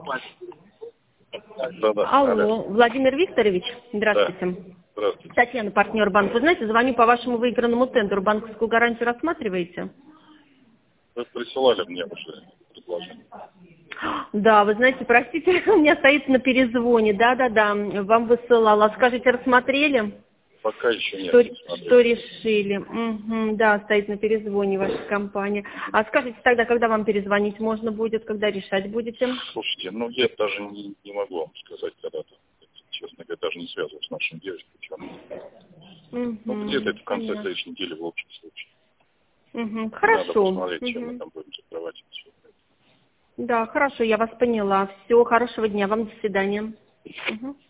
Да-да. Алло, Владимир Викторович, здравствуйте. Да. Здравствуйте. Татьяна, партнер банка. Вы знаете, звоню по вашему выигранному тендеру. Банковскую гарантию рассматриваете? Вы присылали мне уже предложение. Да, вы знаете, простите, у меня стоит на перезвоне. Да-да-да, вам высылала. Скажите, рассмотрели? Пока еще нет. Что решили? Угу, да, стоит на перезвоне ваша компания. А скажите тогда, когда вам перезвонить можно будет, когда решать будете? Слушайте, ну я даже не могу вам сказать когда-то. Честно говоря, даже не связываюсь с нашим девочкой. Ну, где-то это в конце следующей недели в общем случае. Хорошо. Надо посмотреть, чем мы там будем закрывать. Да, хорошо, я вас поняла. Все, хорошего дня вам, до свидания.